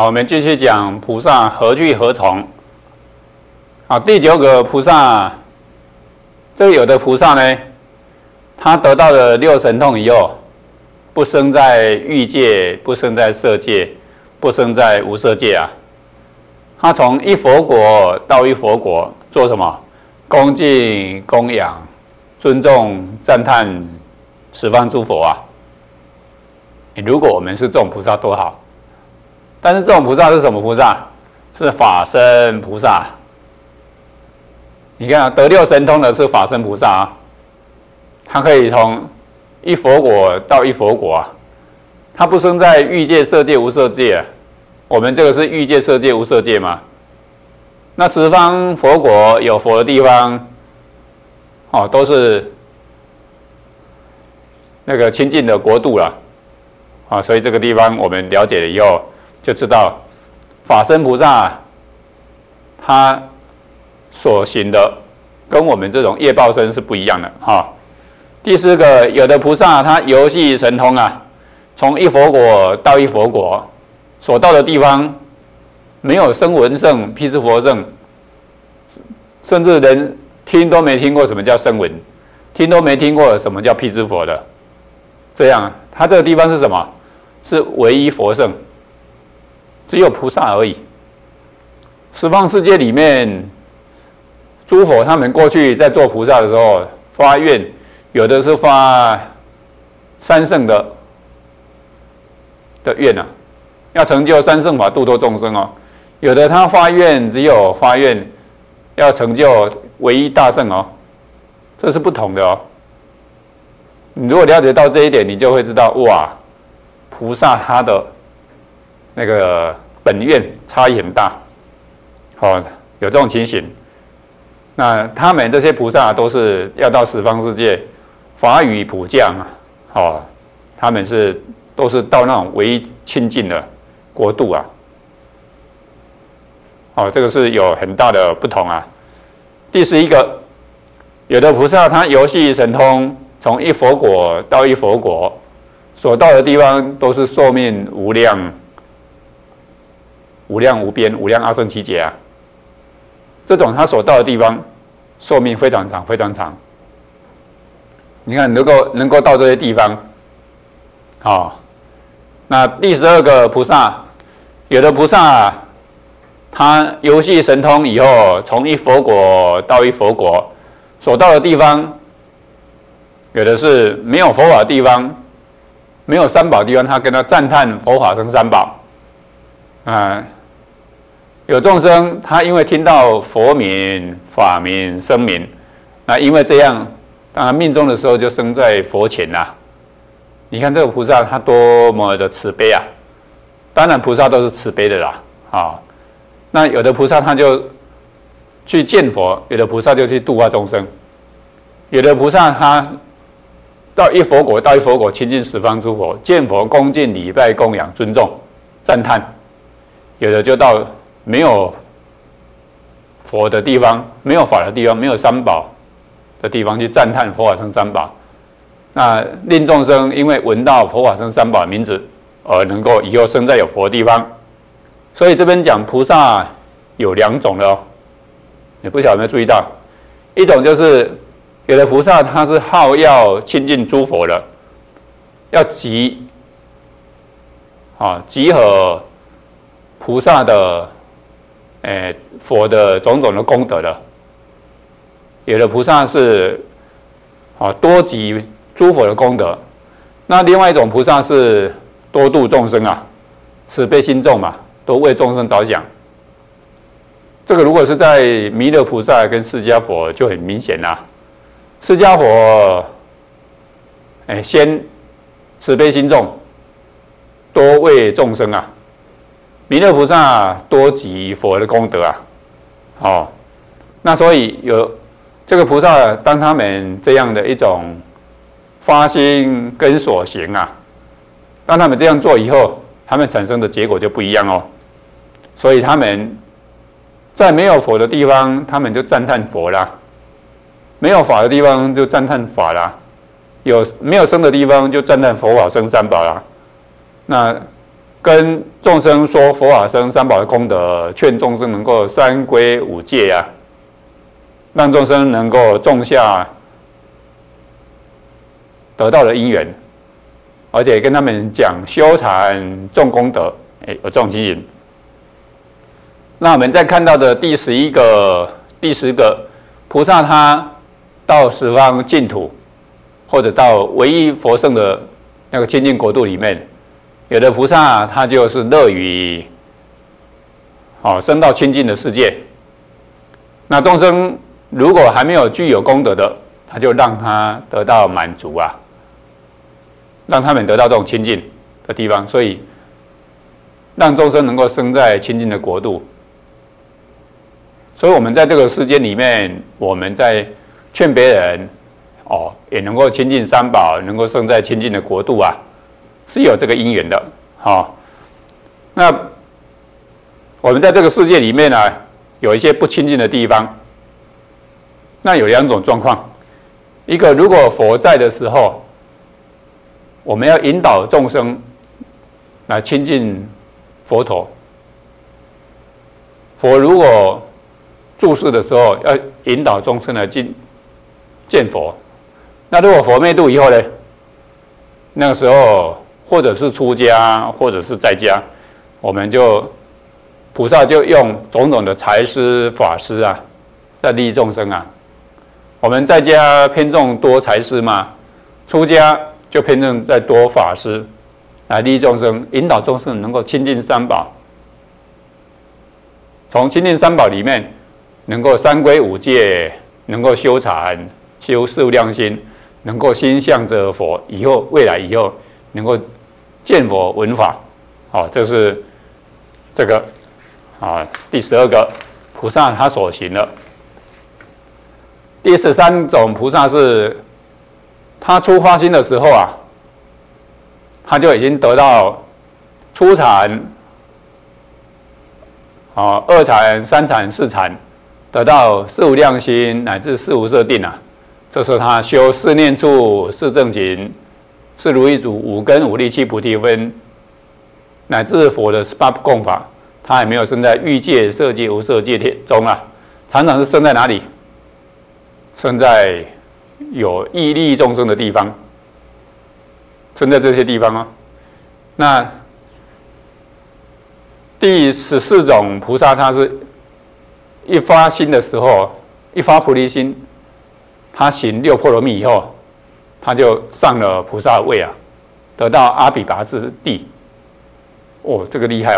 好，我们继续讲菩萨何去何从。好，第9个菩萨，这个有的菩萨呢，他得到了6神通以后，不生在欲界，不生在色界，不生在无色界啊。他从一佛国到一佛国，做什么？恭敬、供养、尊重、赞叹十方诸佛啊！如果我们是这种菩萨多好！但是这种菩萨是什么菩萨？是法身菩萨。你看啊，得6神通的是法身菩萨啊，他可以从一佛国到一佛国啊，他不生在欲界、色界、无色界啊。我们这个是欲界、色界、无色界嘛？那十方佛国有佛的地方，哦，都是那个清净的国度了啊。所以这个地方我们了解了以后，就知道法身菩萨他所行的跟我们这种业报身是不一样的哈。第4个，有的菩萨他游戏神通啊，从一佛国到一佛国，所到的地方没有声闻圣、辟支佛圣，甚至连听都没听过什么叫声闻，听都没听过什么叫辟支佛的，这样他这个地方是什么？是唯一佛圣，只有菩萨而已。十方世界里面，诸佛他们过去在做菩萨的时候发愿，有的是发三圣的愿啊，要成就三圣法度脱众生哦。有的他发愿只有发愿要成就唯一大圣哦，这是不同的哦。你如果了解到这一点，你就会知道哇，菩萨他的那个本愿差异很大，哦，有这种情形。那他们这些菩萨都是要到十方世界法语普降啊，哦，他们都是到那种唯一清净的国度啊，哦，这个是有很大的不同啊。第11个，有的菩萨他游戏神通，从一佛国到一佛国，所到的地方都是寿命无量、无量无边、无量阿僧祇劫啊。这种他所到的地方，寿命非常长，非常长。你看，能够到这些地方，哦，那第12个菩萨，有的菩萨他游戏神通以后，从一佛国到一佛国，所到的地方，有的是没有佛法的地方，没有三宝的地方，他跟他赞叹佛法僧三宝啊。有众生，他因为听到佛名、法名、僧名，那因为这样，当然命中的时候就生在佛前啦。你看这个菩萨他多么的慈悲啊！当然菩萨都是慈悲的啦，啊，那有的菩萨他就去见佛，有的菩萨就去度化众生，有的菩萨他到一佛国到一佛国亲近十方诸佛，见佛恭敬礼拜供养尊重赞叹，有的就到没有佛的地方，没有法的地方，没有三宝的地方去赞叹佛法僧三宝，那令众生因为闻到佛法僧三宝的名字，而能够以后生在有佛的地方。所以这边讲菩萨有2种的哦，你不晓得有没有注意到？一种就是有的菩萨他是好要亲近诸佛的，要集合菩萨的佛的种种的功德的。有的菩萨是多集诸佛的功德，那另外一种菩萨是多度众生啊，慈悲心重嘛，都为众生着想。这个如果是在弥勒菩萨跟释迦佛就很明显啦。释迦佛先慈悲心重，多为众生啊。弥勒菩萨多集佛的功德啊，哦，那所以有这个菩萨，当他们这样的一种发心跟所行啊，当他们这样做以后，他们产生的结果就不一样哦。所以他们在没有佛的地方，他们就赞叹佛啦；没有法的地方就赞叹法啦；没有僧的地方就赞叹佛法僧三宝啦。那跟众生说佛法僧三宝的功德，劝众生能够三归五戒啊，让众生能够种下得到的因缘，而且跟他们讲修禅种功德，有这种情形。那我们再看到的第10个菩萨，他到十方净土，或者到唯一佛圣的那个清净国度里面，有的菩萨他就是乐于升到清净的世界。那众生如果还没有具有功德的，他就让他得到满足啊，让他们得到这种清净的地方，所以让众生能够生在清净的国度。所以我们在这个世间里面，我们在劝别人也能够亲近三宝，能够生在清净的国度啊，是有这个因缘的。那我们在这个世界里面呢，有一些不清净的地方。那有2种状况，一个如果佛在的时候，我们要引导众生来亲近佛陀。佛如果住世的时候，要引导众生来见佛。那如果佛灭度以后呢？那个时候，或者是出家，或者是在家，我们菩萨就用种种的财施、法施啊，在利益众生啊。我们在家偏重多财施嘛，出家就偏重在多法施，来利益众生，引导众生能够亲近三宝。从亲近三宝里面，能够三归五戒，能够修禅、修四无量心，能够心向着佛，未来以后能够见佛闻法。这是这个第12个菩萨他所行的。第13种菩萨是他初发心的时候啊，他就已经得到初禅、二禅、三禅、四禅，得到四无量心乃至四无色定啊。这时候他修四念处、四正勤、四如意足、五根、五力、七菩提分，乃至佛的18供法，他还没有生在欲界、色界、无色界中啊，常常是生在哪里？生在有益利益众生的地方，生在这些地方那第14种菩萨，他是一发心的时候，一发菩提心，他行6波罗蜜以后，他就上了菩萨位啊，得到阿比跋致地。这个厉害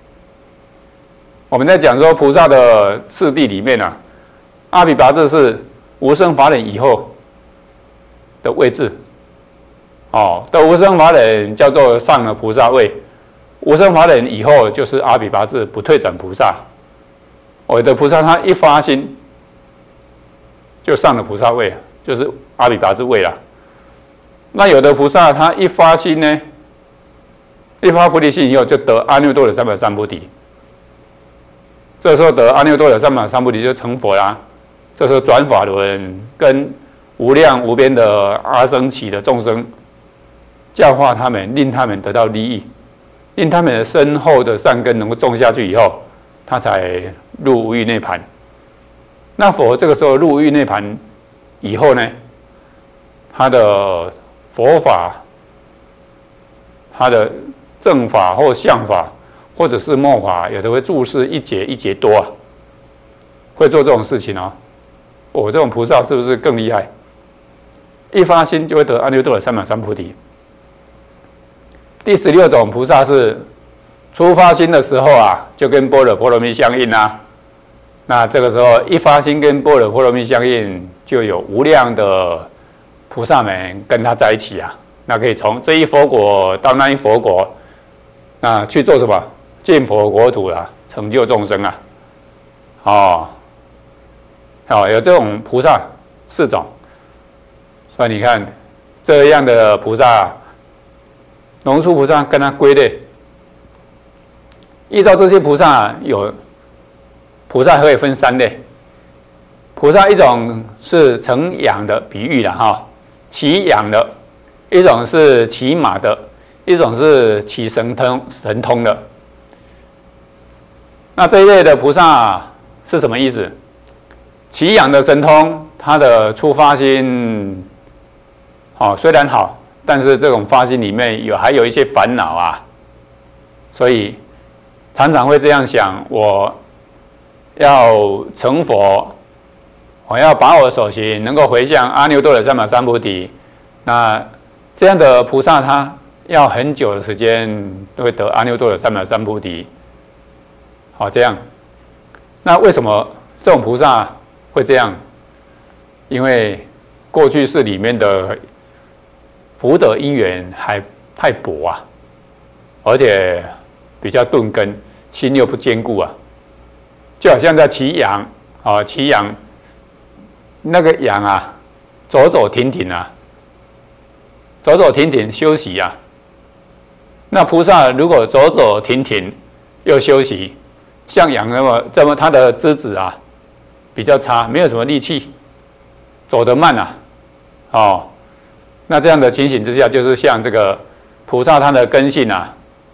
我们在讲说菩萨的次第里面阿比跋致是无生法忍以后的位置。的无生法忍叫做上了菩萨位，无生法忍以后就是阿比跋致不退转菩萨。有的菩萨他一发心就上了菩萨位，就是阿比跋致位了。那有的菩萨他一发心呢，一发菩提心以后就得阿耨多罗三藐三菩提。这时候得阿耨多罗三藐三菩提就成佛啦。这时候转法轮跟无量无边的阿僧祇的众生教化他们，令他们得到利益，令他们的深厚的善根能够种下去以后，他才入无欲涅槃。那佛这个时候入无欲涅槃以后呢，他的佛法、他的正法或相法，或者是末法，有的会注释一节一节多会做这种事情这种菩萨是不是更厉害？一发心就会得阿耨多罗三藐三菩提。第16种菩萨是初发心的时候就跟般若波罗蜜相应那这个时候一发心跟般若波罗蜜相应，就有无量的菩萨们跟他在一起那可以从这一佛国到那一佛国，那去做什么？建佛国土成就众生有这种菩萨4种，所以你看这样的菩萨，龙树菩萨跟他归类，依照这些菩萨菩萨可以分3类。菩萨一种是乘仰的比喻骑仰的；一种是骑马的； 一种是起神通的。那这一类的菩萨是什么意思？起养的神通，它的出发心，虽然好，但是这种发心里面还有一些烦恼啊，所以常常会这样想：我要成佛，我要把我所行能够回向阿耨多罗三藐三菩提。那这样的菩萨，他要很久的时间都会得阿耨多罗三藐三菩提。这样，那为什么这种菩萨会这样？因为过去世里面的福德因缘还太薄啊，而且比较钝根，心又不坚固啊。就好像在骑羊骑羊，那个羊啊，走走停停啊，走走停停休息啊。那菩萨如果走走停停又休息，像羊这么它的资质啊比较差，没有什么力气，走得慢啊，那这样的情形之下，就是像这个菩萨他的根性啊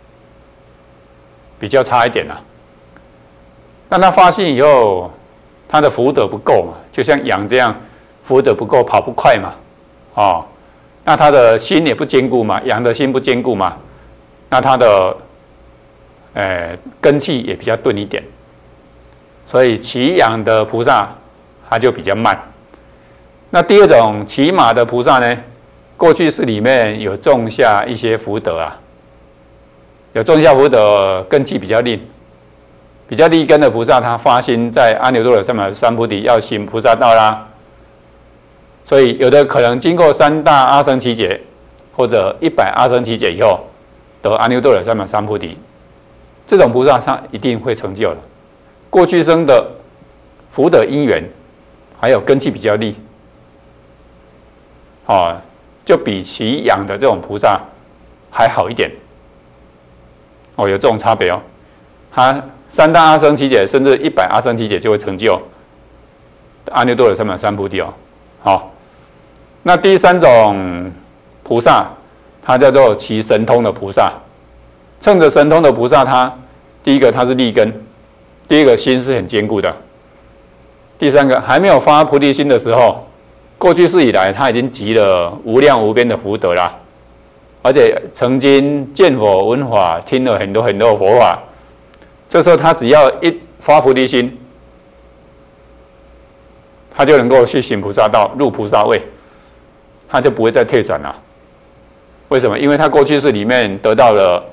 比较差一点那他发心以后，他的福德不够嘛，就像羊这样，福德不够，跑不快嘛，那他的心也不坚固嘛，羊的心不坚固嘛，那他的根气也比较钝一点，所以骑羊的菩萨他就比较慢。那第二种骑马的菩萨呢，过去世里面有种下一些福德有种下福德，根气比较利根的菩萨，他发心在阿耨多罗三藐三菩提要行菩萨道啦，所以有的可能经过3大阿僧祇劫或者100阿僧祇劫以后得阿耨多罗三藐三菩提，这种菩萨他一定会成就的。过去生的福德因缘还有根气比较利，就比骑羊的这种菩萨还好一点，有这种差别他3大阿僧祇劫甚至100阿僧祇劫就会成就阿耨多罗三藐三菩提那第3种菩萨，它叫做骑神通的菩萨。乘着神通的菩萨，他第一个他是利根，第二个心是很坚固的，第3个还没有发菩提心的时候，过去世以来他已经集了无量无边的福德啦，而且曾经见佛闻法，听了很多很多的佛法。这时候他只要一发菩提心，他就能够去行菩萨道，入菩萨位，他就不会再退转了。为什么？因为他过去世里面得到了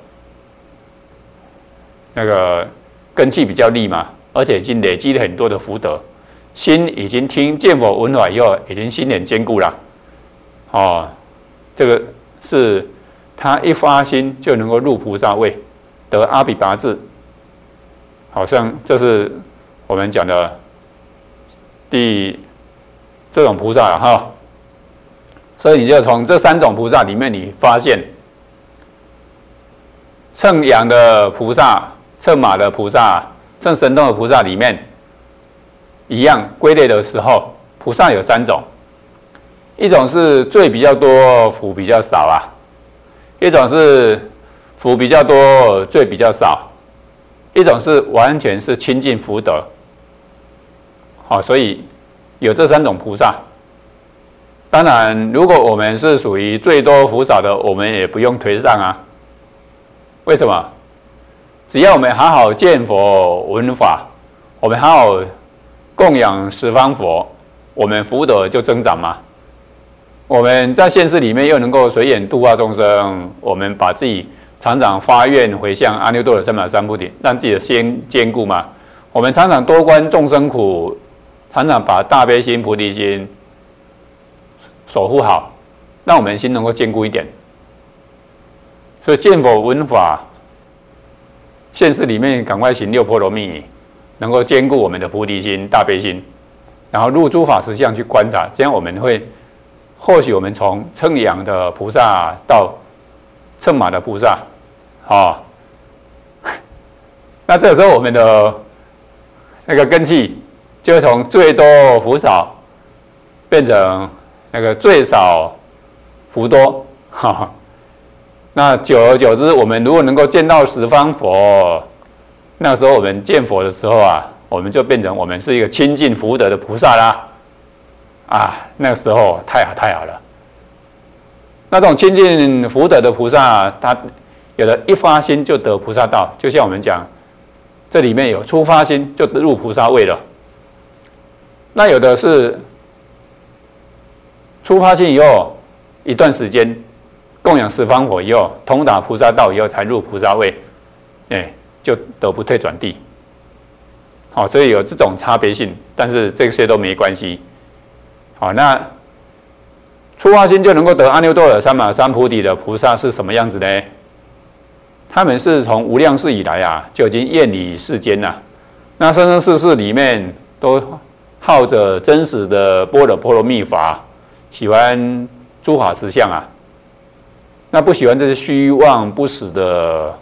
那个根气比较利嘛，而且已经累积了很多的福德，心已经见佛闻法以后，已经心很坚固了。这个是他一发心就能够入菩萨位，得阿比跋致。好像这是我们讲的这种菩萨所以你就从这3种菩萨里面，你发现乘羊的菩萨、乘马的菩萨、乘神通的菩萨里面，一样归类的时候，菩萨有3种，一种是罪比较多，福比较少一种是福比较多，罪比较少。一种是完全是亲近福德，所以有这3种菩萨。当然，如果我们是属于罪多福少的，我们也不用推上为什么？只要我们好好见佛闻法，我们好好供养十方佛，我们福德就增长嘛。我们在现世里面又能够随缘度化众生，我们把自己常常发愿回向阿耨多罗三藐三菩提，让自己的心坚固嘛。我们常常多观众生苦，常常把大悲心、菩提心守护好，让我们心能够坚固一点。所以见佛闻法，现世里面赶快行6波罗蜜，能够坚固我们的菩提心、大悲心，然后入诸法实相去观察，这样我们会或许我们从乘羊的菩萨到乘马的菩萨。那这时候我们的那个根气就会从罪多福少变成那个罪少福多， 那久而久之，我们如果能够见到十方佛，那时候我们见佛的时候啊，我们就变成我们是一个亲近福德的菩萨啦。啊，那个时候太好了。那种亲近福德的菩萨，他有的一发心就得菩萨道，就像我们讲，这里面有初发心就入菩萨位了。那有的是初发心以后一段时间供养十方佛以后，通达菩萨道以后才入菩萨位，就得不退转地。好，所以有这种差别性，但是这些都没关系。好，那初发心就能够得阿耨多罗三藐三菩提的菩萨是什么样子呢？他们是从无量世以来啊，就已经厌离世间了。那生生世世里面都好着真实的般若波罗蜜法，喜欢诸法实相啊。那不喜欢这些虚妄不实的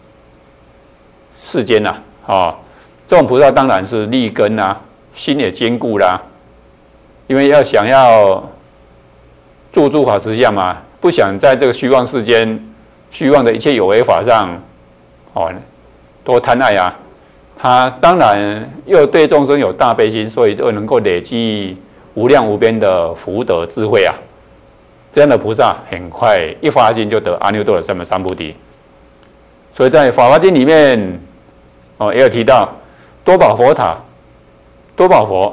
世间呐，这种菩萨当然是立根啦，心也坚固啦。因为想要住诸法实相嘛，不想在这个虚妄世间、虚妄的一切有为法上，多贪爱啊。他当然又对众生有大悲心，所以就能够累积无量无边的福德智慧啊。这样的菩萨很快一发心就得阿耨多罗三藐三菩提。所以在《法华经》里面，也有提到多宝佛塔，多宝佛。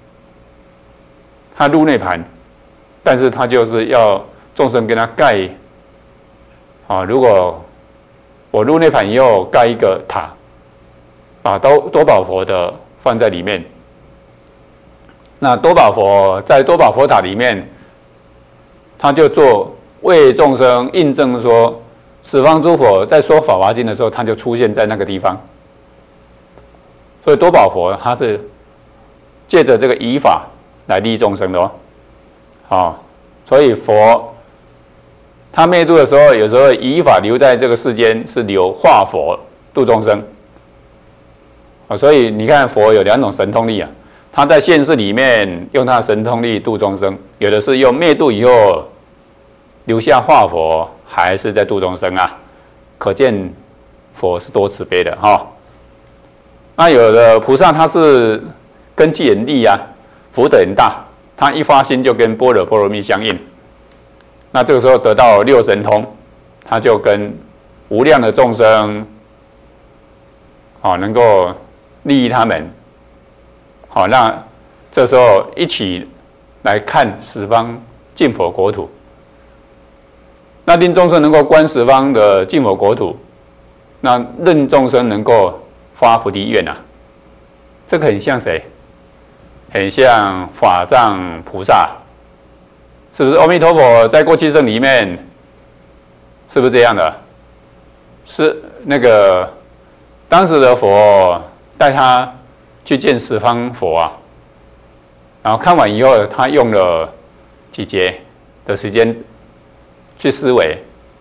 他入涅盘，但是他就是要众生跟他盖，如果我入涅盘以后盖一个塔，把多宝佛的放在里面，那多宝佛在多宝佛塔里面，他就做为众生印证说，十方诸佛在说法华经的时候，他就出现在那个地方，所以多宝佛他是借着这个仪法来利益众生的所以佛他灭度的时候，有时候以法留在这个世间，是留化佛度众生所以你看佛有两种神通力啊，他在现世里面用他的神通力度众生，有的是用灭度以后留下化佛，还是在度众生啊，可见佛是多慈悲的那有的菩萨他是根器很利啊，福德很大，他一发心就跟般若波罗蜜相应，那这个时候得到六神通，他就跟无量的众生能够利益他们那这时候一起来看十方净佛国土，那令众生能够观十方的净佛国土，那任众生能够发菩提愿这个很像谁？很像法藏菩萨，是不是？阿弥陀佛在过去生里面，是不是这样的？是那个当时的佛带他去见十方佛然后看完以后，他用了几节的时间去思维，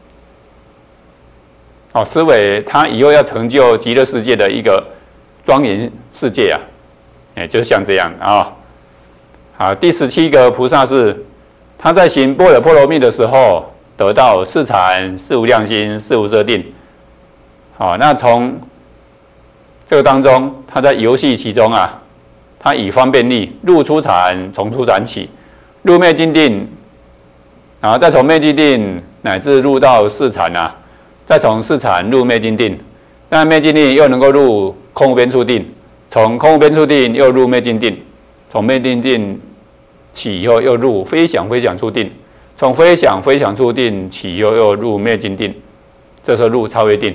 思维他以后要成就极乐世界的一个庄严世界就像这样第17个菩萨是他在行般若波罗蜜的时候得到四禅、四无量心、四无色定。那从这个当中，他在游戏其中他以方便力入初禅，从初禅起，入灭尽定，然后再从灭尽定乃至入到四禅再从四禅入灭尽定，那灭尽定又能够入空无边处定。从空无边处定又入灭尽定，从灭尽定起以后又入非想非想处定，从非想非想处定起又入灭尽定，这时候入超越定。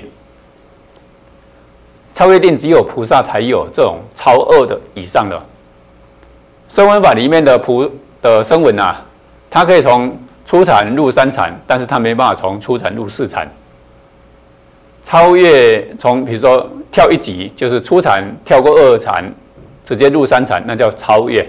超越定只有菩萨才有这种超2的以上的声闻法里面的声闻它可以从初禅入3禅，但是它没办法从初禅入4禅。超越从比如说跳一级，就是初禅跳过2禅，直接入3禅，那叫超越。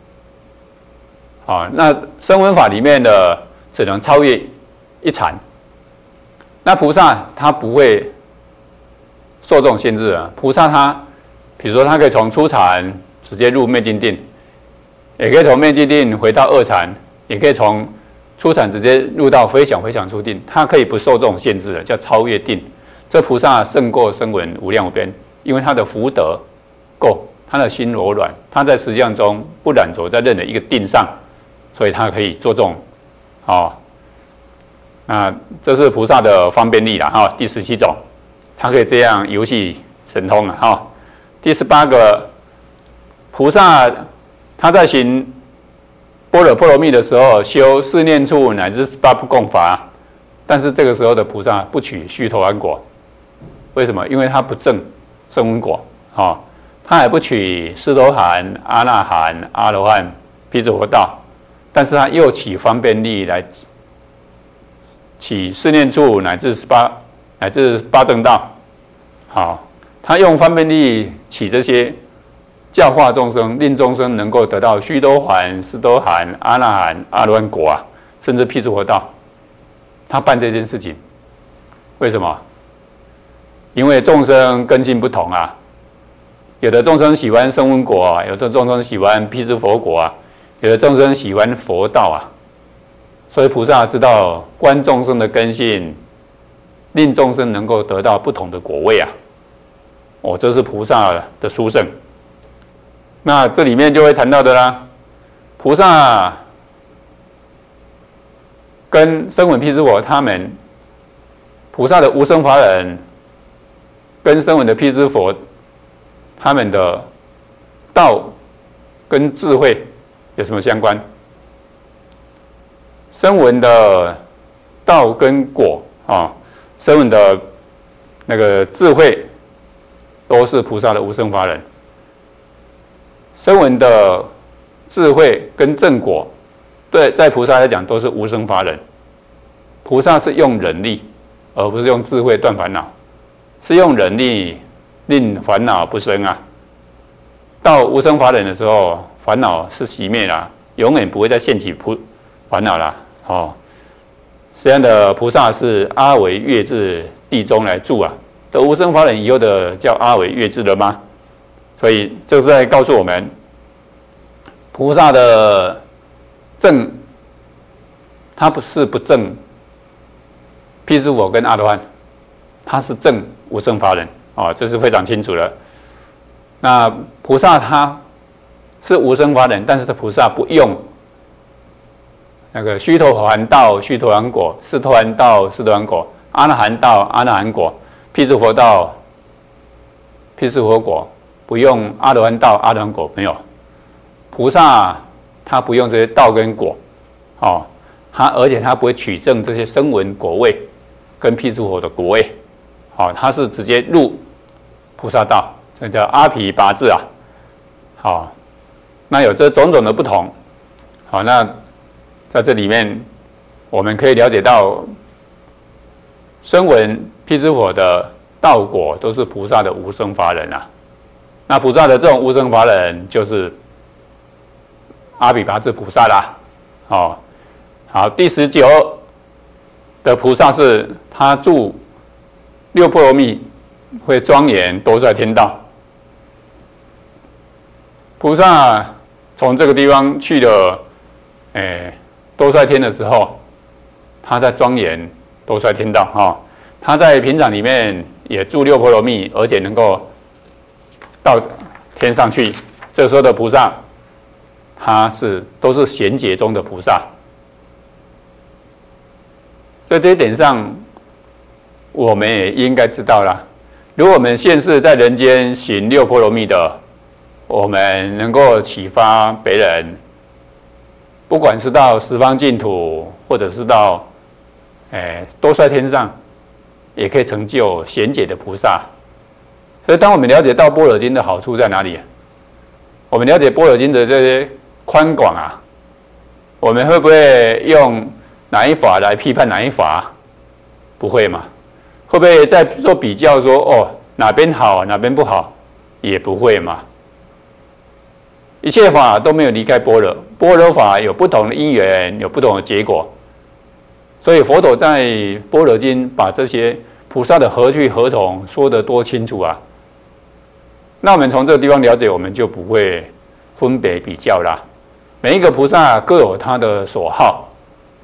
那声闻法里面的只能超越1禅。那菩萨他不会受这种限制菩萨他比如说他可以从初禅直接入灭尽定，也可以从灭尽定回到2禅，也可以从初禅直接入到非想非想处定，它可以不受这种限制的，叫超越定。这菩萨胜过声闻无量无边，因为他的福德够，他的心柔软，他在实相中不染着在任何一个定上，所以他可以做这种，那这是菩萨的方便力啦，第17种，他可以这样游戏神通啊，第18个，菩萨他在行般若波罗蜜的时候，修四念处乃至18不共法，但是这个时候的菩萨不取须陀洹果，为什么？因为他不证声闻果，他也不取斯陀含、阿那含、阿罗汉、辟支佛道，但是他又起方便力来起四念处乃至八正道，他用方便力起这些教化众生，令众生能够得到须多洹、斯陀含、阿那含、阿罗汉果甚至辟支佛道，他办这件事情，为什么？因为众生根性不同啊，有的众生喜欢声闻果有的众生喜欢辟支佛果有的众生喜欢佛道所以菩萨知道观众生的根性，令众生能够得到不同的果位这是菩萨的殊胜。那这里面就会谈到的啦，菩萨跟声闻辟支佛他们，菩萨的无生法忍跟声闻的辟支佛，他们的道跟智慧有什么相关？声闻的道跟果声闻的那个智慧都是菩萨的无生法忍，声闻的智慧跟正果，对，在菩萨来讲都是无生法忍。菩萨是用忍力，而不是用智慧断烦恼，是用忍力令烦恼不生到无生法忍的时候，烦恼是熄灭了，永远不会再现起烦恼了。这样的菩萨是阿惟越致地中来住这无生法忍以后的叫阿惟越致了吗？所以这是在告诉我们，菩萨的正，他不是不正辟支佛跟阿罗汉，他是正无生法忍这是非常清楚的。那菩萨他是无生法忍，但是菩萨不用那个须陀洹道、须陀洹果、斯陀含道、斯陀含果、阿那含道、阿那含果、辟支佛道、辟支佛果，不用阿罗汉道、阿罗汉果，没有。菩萨他不用这些道跟果，而且他不会取证这些声闻果位跟辟支佛的果位，他是直接入菩萨道，这叫阿毗跋致那有这种种的不同，那在这里面我们可以了解到，声闻辟支佛的道果都是菩萨的无生法忍那菩萨的这种无生法忍就是阿毗跋致菩萨啦。好，第19的菩萨是他住六波罗蜜会庄严多帅天道。菩萨从这个地方去了多帅天的时候，他在庄严多帅天道他在平常里面也住六波罗蜜，而且能够到天上去。这时候的菩萨，他都是贤劫中的菩萨。在这一点上，我们也应该知道啦。如果我们现世在人间行六波罗蜜的，我们能够启发别人，不管是到十方净土，或者是到多帅天上，也可以成就贤解的菩萨。所以，当我们了解到《般若经》的好处在哪里，我们了解《般若经》的这些宽广我们会不会用哪一法来批判哪一法？不会嘛？会不会再做比较说哪边好哪边不好？也不会嘛。一切法都没有离开般若，般若法有不同的因缘，有不同的结果。所以佛陀在《般若经》把这些菩萨的何去何从说得多清楚那我们从这个地方了解，我们就不会分别比较啦。每一个菩萨各有他的所好，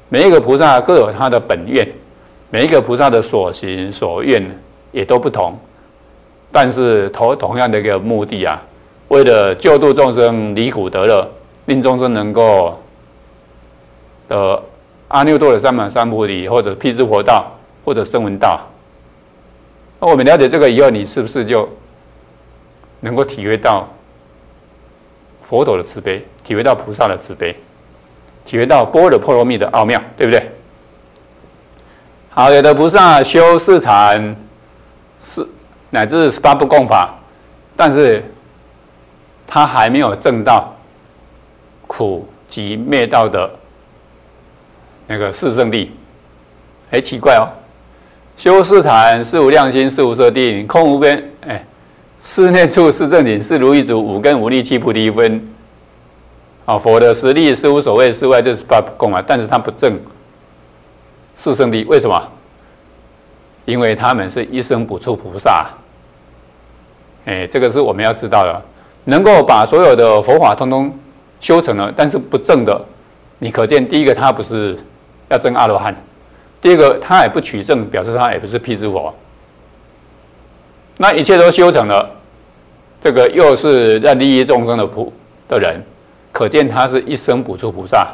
每一个菩萨各有他的本愿，每一个菩萨的所行所愿也都不同，但是同样的一个目的啊，为了救度众生离苦得乐，令众生能够得阿耨多罗三藐三菩提，或者辟支佛道，或者声闻道。那我们了解这个以后，你是不是就能够体会到佛陀的慈悲，体会到菩萨的慈悲，体会到般若波罗蜜的奥妙，对不对？好，有的菩萨修四禅，乃至18不共法，但是他还没有证到苦集灭道的那个四圣谛。奇怪哦，修四禅、四无量心、四无色定、空无边，四念处、四正经、四如意足、五根五力、七菩提分。佛的实力是无所谓，是外这18不共啊，但是他不证四圣谛，为什么？因为他们是一生补处菩萨。这个是我们要知道的。能够把所有的佛法通通修成了，但是不证的，你可见第一个他不是要证阿罗汉，第二个他也不取证，表示他也不是辟支佛。那一切都修成了，这个又是在利益众生的人，可见他是一生补处菩萨。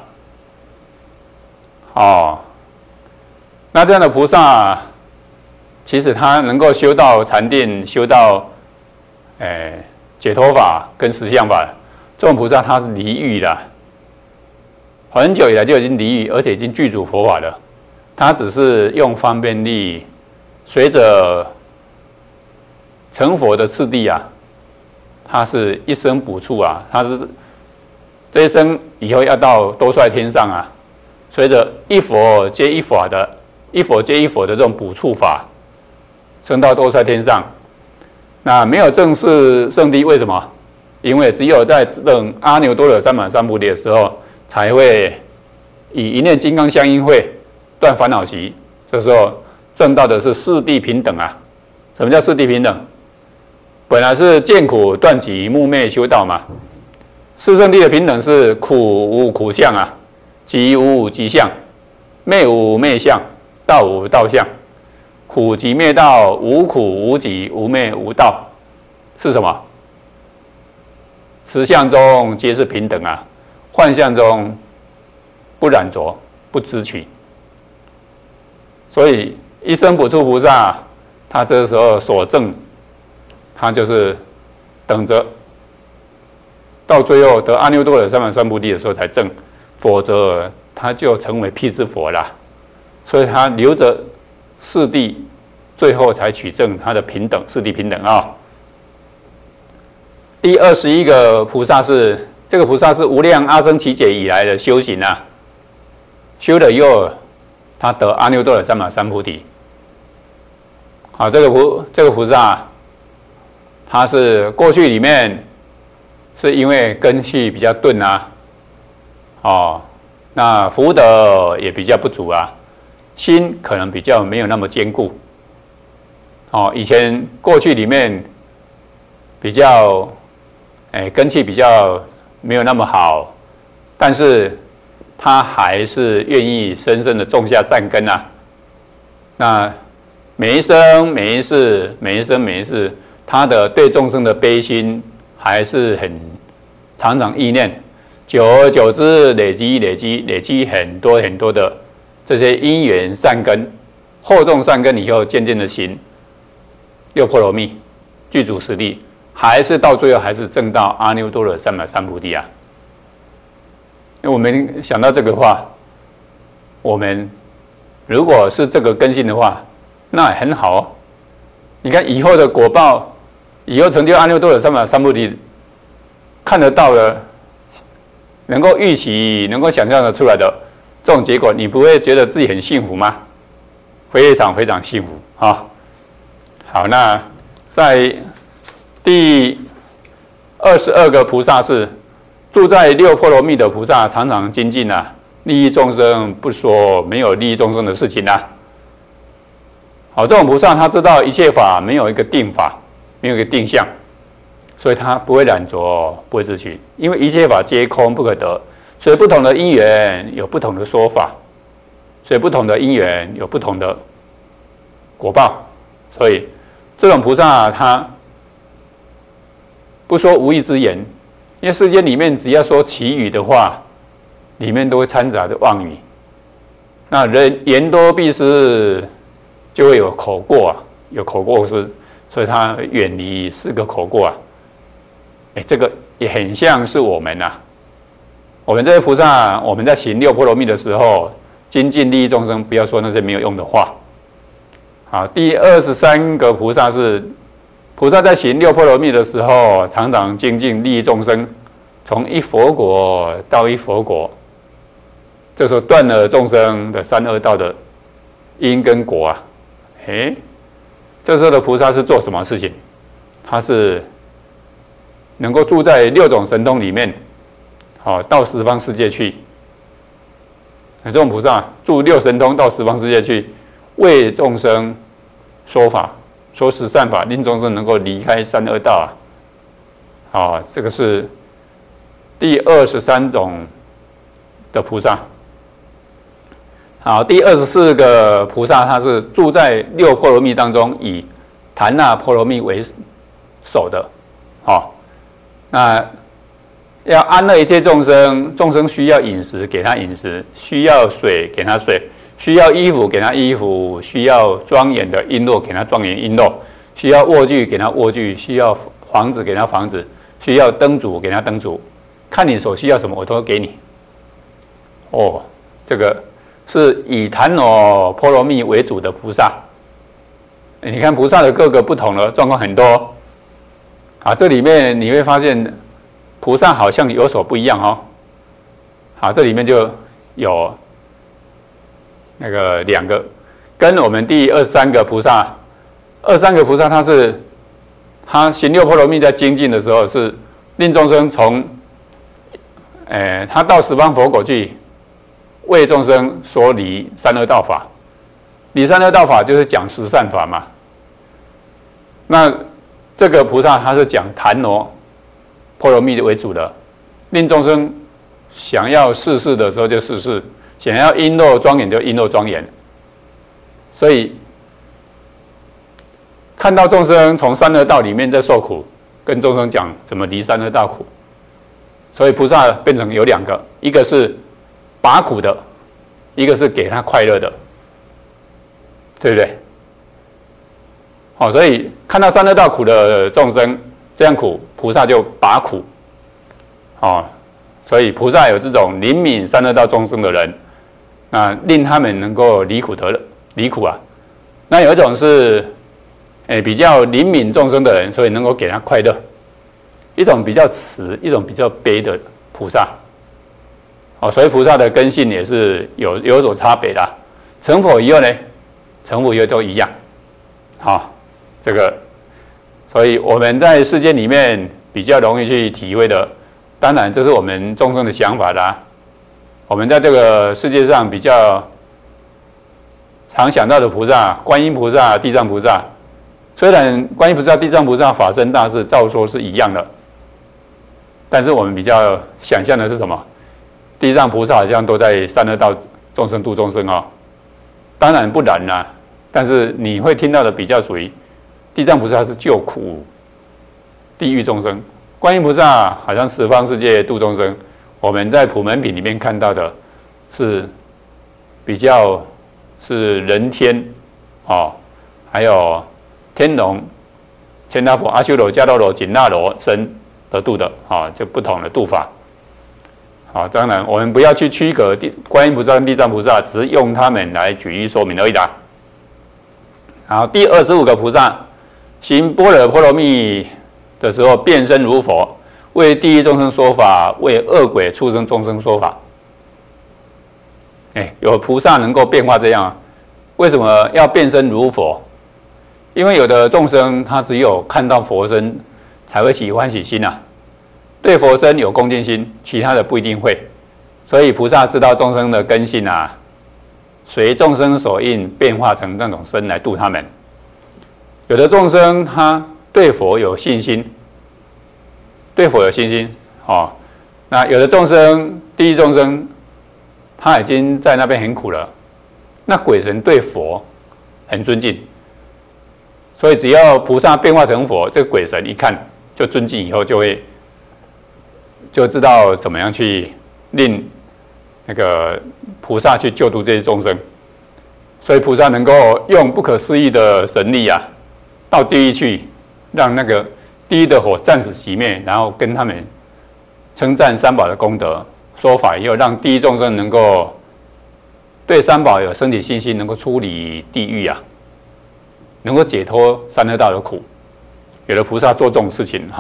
那这样的菩萨，其实他能够修到禅定，修到解脱法跟实相法，这种菩萨他是离欲的，很久以来就已经离欲，而且已经具足佛法了。他只是用方便力，随着成佛的次第啊，他是一生补处啊，他是这一生以后要到多帅天上啊，随着一佛接一佛的这种补处法，升到多帅天上。那没有正式圣谛，为什么？因为只有在证阿耨多罗三藐三菩提的时候，才会以一念金刚相应会断烦恼习。这时候证到的是四谛平等啊。什么叫四谛平等？本来是见苦断集目灭修道嘛。四圣谛的平等是苦无苦相啊，集无集相，灭无灭相，道无道相。苦集灭道，无苦无集无灭无道，是什么？实相中皆是平等啊，幻象中不染着，不知取。所以一生补处菩萨，他这个时候所证，他就是等着到最后得阿耨多罗三藐三菩提的时候才证，否则他就成为辟支佛啦。所以他留着四谛，最后才取证他的平等，四谛平等啊。第21个菩萨是这个菩萨是无量阿僧祇劫以来的修行啊，修了以后，他得阿耨多罗三藐三菩提。好，这个菩萨，他是过去里面是因为根器比较钝啊，那福德也比较不足啊，心可能比较没有那么坚固。以前过去里面比较，根器比较没有那么好，但是他还是愿意深深的种下善根啊。那每一生每一世，他的对众生的悲心还是很常常意念，久而久之累积很多很多的这些因缘善根，厚重善根以后，渐渐的行六波罗蜜，具足实力，还是到最后还是证到阿耨多罗三藐三菩提啊。因为我们想到这个话，我们如果是这个根性的话，那也很好哦。你看以后的果报，以后成就阿耨多罗三藐三菩提，看得到的，能够预期、能够想象得出来的这种结果，你不会觉得自己很幸福吗？非常非常幸福啊！好，那在第22个菩萨是住在六波罗蜜的菩萨，常常精进啊，利益众生，不说没有利益众生的事情啊。好，这种菩萨他知道一切法没有一个定法，没有一个定相，所以他不会染着，不会自取，因为一切法皆空不可得，所以不同的因缘有不同的说法。 所以不同的因缘有不同的果报，所以这种菩萨他不说无义之言，因为世间里面只要说祈语的话，里面都会掺杂着妄语。那人言多必失，就会有口过啊，有口过失，所以他远离4个口过啊。这个也很像是我们啊，我们这些菩萨，我们在行6波罗蜜的时候，精进利益众生，不要说那些没有用的话。好，第23个菩萨是菩萨在行6波罗蜜的时候，常常精进利益众生，从1佛国到1佛国，这时候断了众生的3恶道的因跟果啊。这时候的菩萨是做什么事情？他是能够住在6种神通里面，到十方世界去。这种菩萨住6神通到十方世界去，为众生说法，说十善法，令众生能够离开3恶道啊。这个是第23种的菩萨。好，第24个菩萨，他是住在6波罗蜜当中，以檀那波罗蜜为首的。那要安乐一切众生，众生需要饮食，给他饮食；需要水，给他水；需要衣服，给他衣服；需要庄严的璎珞，给他庄严璎珞；需要卧具，给他卧具；需要房子，给他房子；需要灯烛，给他灯烛。看你所需要什么，我都给你。这个是以檀那波罗蜜为主的菩萨。你看菩萨的各个不同的状况很多。这里面你会发现菩萨好像有所不一样这里面就有那个2个，跟我们第23个菩萨，23个菩萨他行6波罗蜜在精进的时候，是令众生从他到十方佛国去，为众生说离3恶道法。离3恶道法就是讲十善法嘛。那这个菩萨他是讲檀那波罗蜜为主的，令众生想要世事的时候就世事，想要璎珞庄严就璎珞庄严。所以看到众生从3恶道里面在受苦，跟众生讲怎么离3恶道苦。所以菩萨变成有2个，一个是拔苦的，一个是给他快乐的，对不对？所以看到3恶道苦的众生这样苦，菩萨就拔苦。所以菩萨有这种怜悯3恶道众生的人，令他们能够离苦啊。那有一种是比较怜悯众生的人，所以能够给他快乐。一种比较慈，一种比较悲的菩萨。所以菩萨的根性也是有所差别的。成佛以后呢，成佛以后都一样。这个，所以我们在世界里面比较容易去体会的，当然这是我们众生的想法啦。我们在这个世界上比较常想到的菩萨，观音菩萨、地藏菩萨，虽然观音菩萨、地藏菩萨法身大士照说是一样的，但是我们比较想象的是什么？地藏菩萨好像都在3恶道众生度众生当然不然啦，但是你会听到的比较属于地藏菩萨是救苦地狱众生，观音菩萨好像十方世界度众生。我们在普门品里面看到的是比较是人天还有天龙、千达婆、阿修罗、迦楼罗、紧那罗身而度的就不同的度法。当然我们不要去区隔观音菩萨跟地藏菩萨，只是用他们来举例说明而已啦。好，第25个菩萨行般若波罗蜜的时候，变身如佛，为地狱众生说法，为恶鬼畜生众生说法。有菩萨能够变化这样，为什么要变身如佛？因为有的众生他只有看到佛身才会起欢喜心对佛身有恭敬心，其他的不一定会。所以菩萨知道众生的根性随众生所应变化成那种身来度他们。有的众生他对佛有信心，那有的众生，地狱众生，他已经在那边很苦了， 那鬼神对佛很尊敬，所以只要菩萨变化成佛，这个鬼神一看就尊敬，以后就知道怎么样去令那个菩萨去救度这些众生。所以菩萨能够用不可思议的神力啊，到地狱去，让那个地狱的火暂时熄灭，然后跟他们称赞三宝的功德，说法以后，让地狱众生能够对三宝有身体信心，能够出离地狱啊，能够解脱三恶道的苦。有的菩萨做这种事情，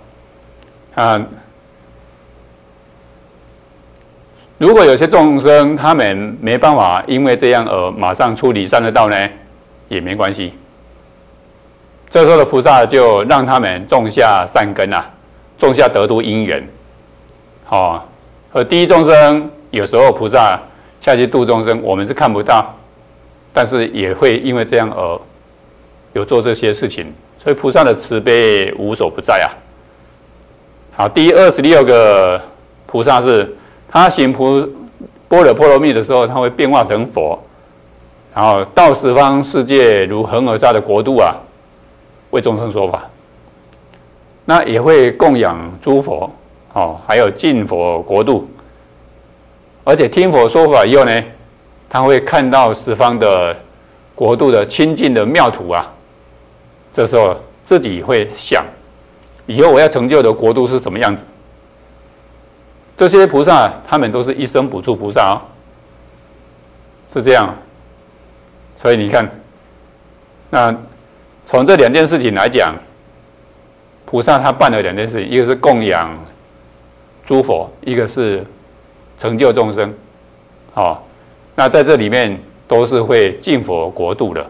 如果有些众生他们没办法因为这样而马上出离三恶道呢，也没关系。这时候的菩萨就让他们种下善根啊，种下得度因缘。而第一众生有时候菩萨下去度众生，我们是看不到，但是也会因为这样而有做这些事情，所以菩萨的慈悲无所不在啊。好，第26个菩萨是他行般若波罗蜜的时候，他会变化成佛，然后到十方世界如恒河沙的国度啊，为众生说法。那也会供养诸佛，还有净佛国度。而且听佛说法以后呢，他会看到十方的国度的清净的妙土啊。这时候自己会想，以后我要成就的国度是什么样子？这些菩萨他们都是一生补处菩萨是这样。所以你看，那从这两件事情来讲，菩萨他办了两件事情，一个是供养诸佛，一个是成就众生。那在这里面都是会进佛国度的。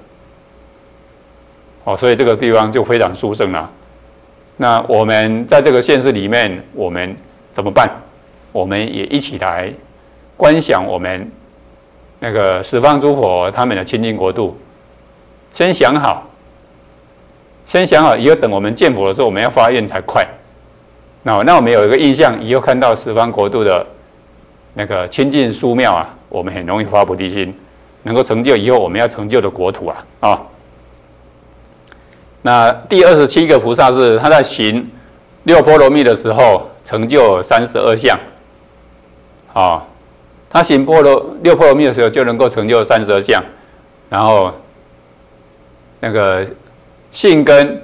所以这个地方就非常殊胜了。那我们在这个现实里面，我们怎么办？我们也一起来观想我们那个十方诸佛他们的清净国度。先想好以后，等我们见佛的时候，我们要发愿才快。那我们有一个印象，以后看到十方国度的那个清净殊妙啊，我们很容易发菩提心，能够成就以后我们要成就的国土啊。那第27个菩萨是他在行六波罗蜜的时候成就32相。他行六波罗蜜的时候就能够成就32相，然后那个性根，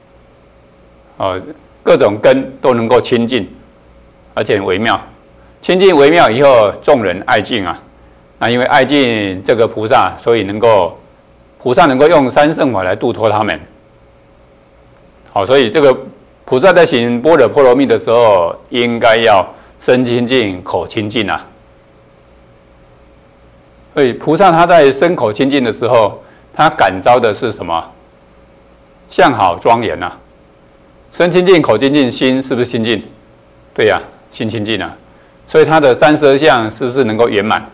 各种根都能够清净，而且微妙。清净微妙以后，众人爱敬啊。那因为爱敬这个菩萨，所以菩萨能够用三圣法来度脱他们。所以这个菩萨在行般若波罗蜜的时候，应该要身清净、口清净啊。所以菩萨他在身口清净的时候，他感召的是什么？相好庄严啊。身清净、口清净，心是不是清净？对呀，心清净啊。所以他的32相是不是能够圆满？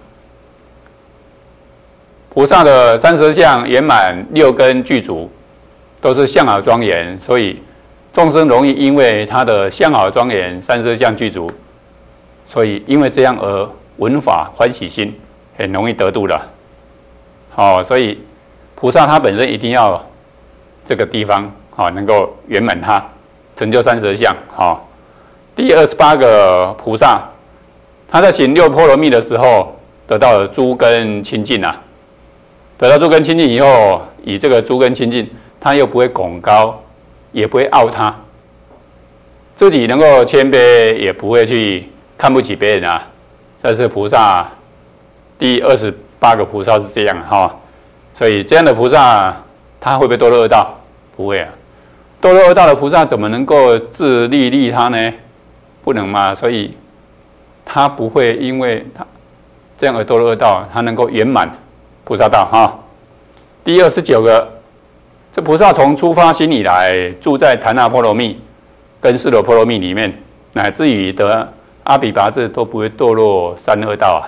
菩萨的32相圆满，6根具足，都是相好庄严，所以众生容易因为他的相好庄严，32相具足，所以因为这样而闻法欢喜心，很容易得度的。所以菩萨他本身一定要这个地方能够圆满他，成就32相。第28个菩萨，他在行六波罗蜜的时候，得到了诸根清净啊。得到诸根清净以后，以这个诸根清净，他又不会拱高，也不会傲他，自己能够谦卑，也不会去看不起别人啊。这是菩萨第28个菩萨是这样所以这样的菩萨，他会不会堕落恶道？不会啊。堕落恶道的菩萨怎么能够自利利他呢？不能嘛。所以他不会因为他这样而堕落恶道，他能够圆满菩萨道第29个，这菩萨从出发心以来，住在檀那波罗蜜跟尸罗波罗蜜里面，乃至于得阿比跋致都不会堕落三恶道啊。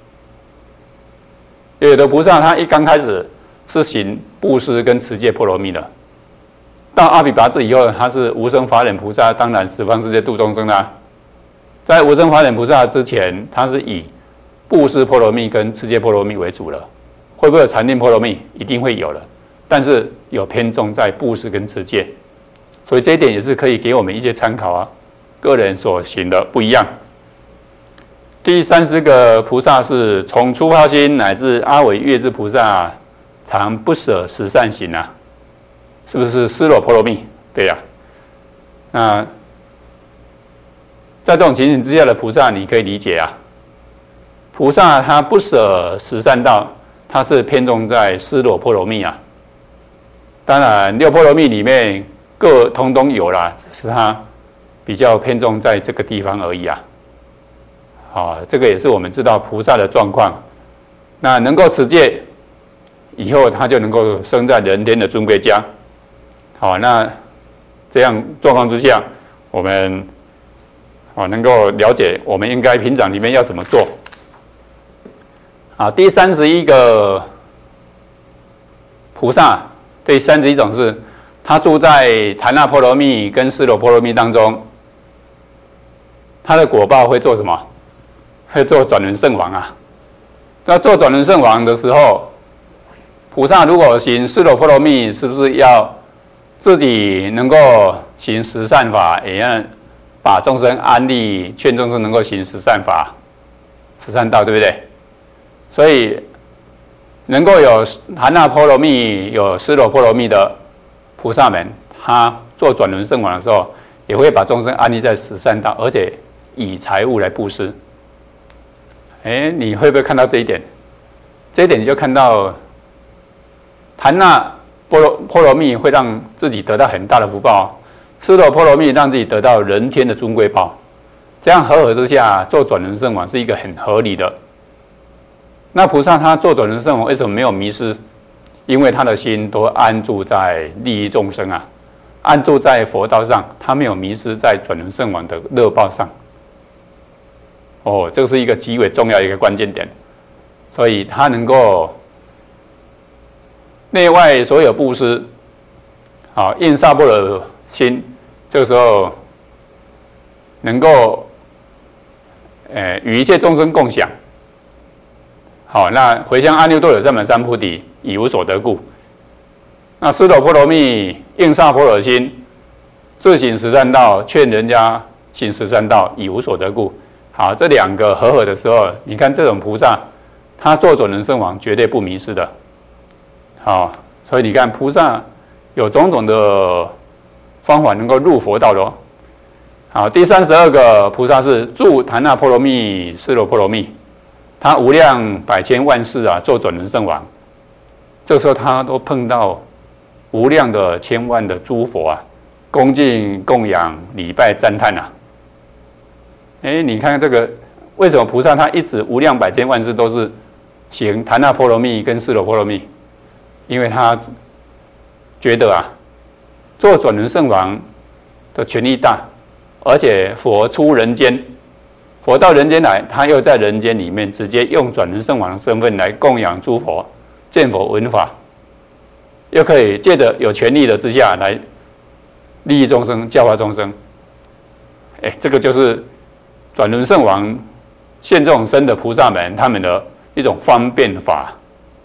有的菩萨他一刚开始是行布施跟持戒波罗蜜的，到阿比跋致以后，他是无生法忍菩萨，当然十方世界度众生啦。在无生法忍菩萨之前，他是以布施波罗蜜跟持戒波罗蜜为主了。 会不会有禅定波罗蜜？一定会有的，但是有偏重在布施跟持戒，所以这一点也是可以给我们一些参考啊。个人所行的不一样。第30个菩萨是从初发心乃至阿惟越致菩萨，常不舍十善行啊，是不是尸罗波罗蜜？对呀、那在这种情形之下的菩萨，你可以理解啊，菩萨他不舍十善道，他是偏重在尸罗波罗蜜啊。当然六波罗蜜里面各通通有啦，只是他比较偏重在这个地方而已啊。好，这个也是我们知道菩萨的状况。那能够持戒，以后他就能够生在人天的尊贵家。好，那这样状况之下，我们能够了解我们应该平常里面要怎么做。好，第31个菩萨，第31种是他住在檀那波罗蜜跟尸罗波罗蜜当中，他的果报会做什么？会做转轮圣王啊。那做转轮圣王的时候，菩萨如果行尸罗波罗蜜，是不是要自己能够行十善法，也要把众生安利，劝众生能够行十善法、十善道，对不对？所以能够有檀那波罗蜜、有尸罗波罗蜜的菩萨们，他做转轮圣王的时候，也会把众生安利在十善道，而且以财物来布施。你会不会看到这一点？这一点你就看到檀那波罗蜜会让自己得到很大的福报，尸罗波罗蜜让自己得到人天的尊贵报。这样合之下，做转轮圣王是一个很合理的。那菩萨他做转轮圣王为什么没有迷失？因为他的心都安住在利益众生啊，安住在佛道上，他没有迷失在转轮圣王的乐报上。这是一个极为重要的一个关键点，所以他能够内外所有布施，应萨婆的心，这个时候能够与一切众生共享。好，那回向阿耨多罗三藐三菩提，以无所得故。那尸罗波罗蜜应萨婆的心，自行十善道，劝人家行十善道，以无所得故。好，这两个合的时候，你看这种菩萨，他做转轮圣王绝对不迷失的。好，所以你看菩萨有种种的方法能够入佛道的哦。好，第32个菩萨是住檀那波罗蜜、尸罗波罗蜜，他无量百千万世啊，做转轮圣王。这时候他都碰到无量的千万的诸佛啊，恭敬供养、礼拜、赞叹啊。你看这个，为什么菩萨他一直无量百千万世都是行檀那波罗蜜跟尸罗波罗蜜？因为他觉得啊，做转轮圣王的权力大，而且佛出人间，佛到人间来，他又在人间里面直接用转轮圣王的身份来供养诸佛，见佛闻法，又可以借着有权力的之下来利益众生、教化众生。这个就是转轮圣王现这种身的菩萨们，他们的一种方便法。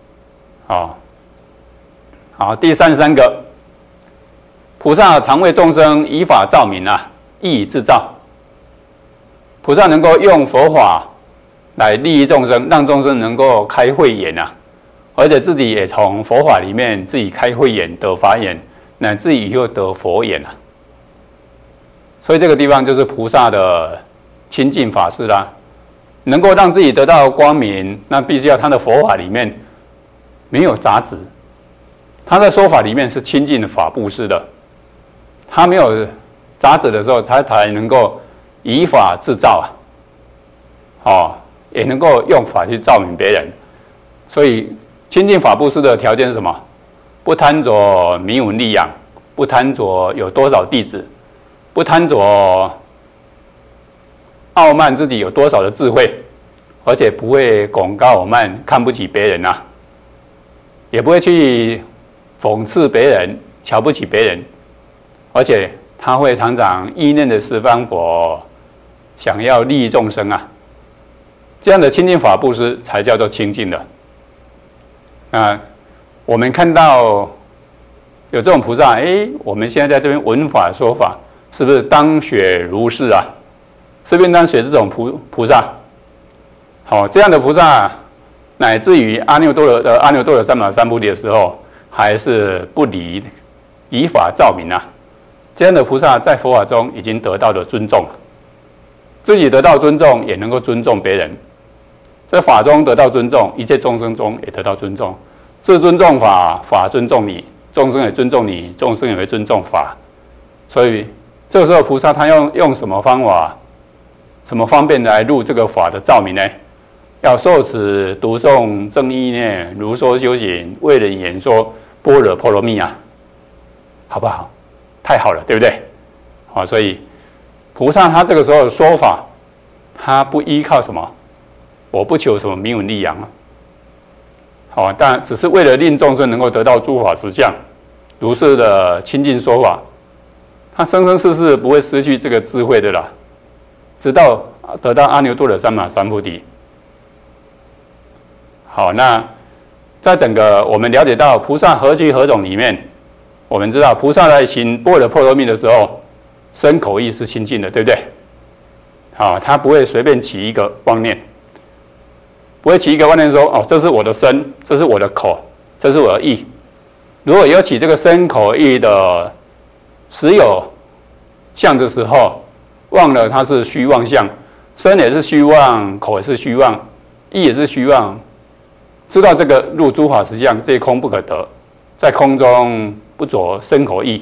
好，第33个菩萨常为众生以法照明啊，亦以自照。菩萨能够用佛法来利益众生，让众生能够开慧眼啊，而且自己也从佛法里面自己开慧眼、得法眼，乃至以后得佛眼啊。所以这个地方就是菩萨的亲近法师啦，能够让自己得到光明，那必须要他的佛法里面没有杂质，他的说法里面是亲近的法布施的，他没有杂质的时候，他才能够以法自照啊，也能够用法去照明别人。所以亲近法布施的条件是什么？不贪着名闻利养，不贪着有多少弟子，不贪着傲慢自己有多少的智慧，而且不会拱高傲慢，看不起别人啊，也不会去讽刺别人、瞧不起别人，而且他会常常意念的十方佛，想要利益众生啊。这样的亲近法布施才叫做清净的。 啊，我们看到有这种菩萨，我们现在在这边闻法说法，是不是当雪如是啊？是不是当雪这种菩萨？好，这样的菩萨，乃至于阿耨多罗三藐三菩提的时候，还是不离以法照明啊。这样的菩萨在佛法中已经得到了尊重，自己得到尊重，也能够尊重别人。在法中得到尊重，一切众生中也得到尊重。自尊重法，法尊重你，众生也尊重你，众生也会尊重法。所以这个时候菩萨他用什么方法、什么方便来入这个法的照明呢？要受持读诵正意念，如说修行，为人演说般若波罗蜜啊，好不好？太好了，对不对？好，所以菩萨他这个时候说法，他不依靠什么？我不求什么名闻利养啊。好，但只是为了令众生能够得到诸法实相，如是的亲近说法，他生生世世不会失去这个智慧的啦，直到得到阿耨多罗三藐三菩提。好，那在整个我们了解到菩萨何居何种里面，我们知道菩萨在行般若波罗蜜的时候，身口意是清净的，对不对？好，他不会随便起一个妄念，不会起一个妄念说，哦，这是我的身，这是我的口，这是我的意。如果有起这个身口意的实有相的时候，忘了它是虚妄相，身也是虚妄，口也是虚妄，意也是虚妄。知道这个入诸法实相，这空不可得，在空中不着身口意。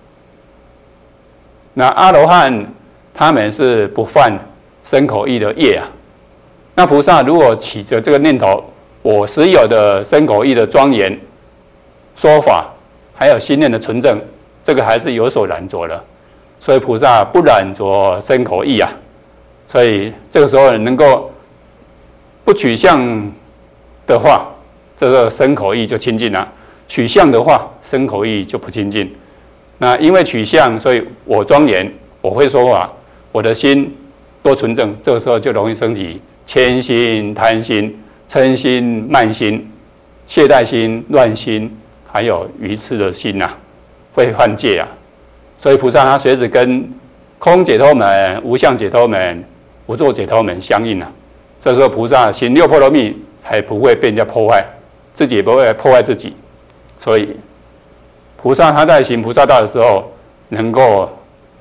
那阿罗汉他们是不犯身口意的业啊。那菩萨如果起着这个念头，我实有的身口意的庄严说法，还有心念的纯正，这个还是有所染着的。所以菩萨不染着身口意啊。所以这个时候能够不取相的话，这个身口意就清净了；取相的话，身口意就不清净。那因为取相，所以我庄严，我会说法，我的心多纯正，这个时候就容易升起谦心、贪心、嗔心、慢心、懈怠心、乱心，还有愚痴的心啊，会犯戒啊。所以菩萨他随时跟空解脱门、无相解脱门、无作解脱门相应啊。这时候菩萨行六波罗蜜，才不会被人家破坏，自己也不会破坏自己。所以菩萨他在行菩萨道的时候，能够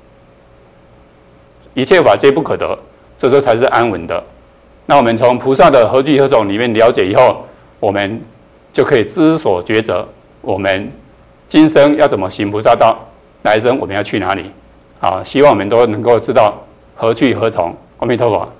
一切法皆不可得，这时候才是安稳的。那我们从菩萨的何居何种里面了解以后，我们就可以知所抉择，我们今生要怎么行菩萨道，来生我们要去哪里？好，希望我们都能够知道何去何从。阿弥陀佛。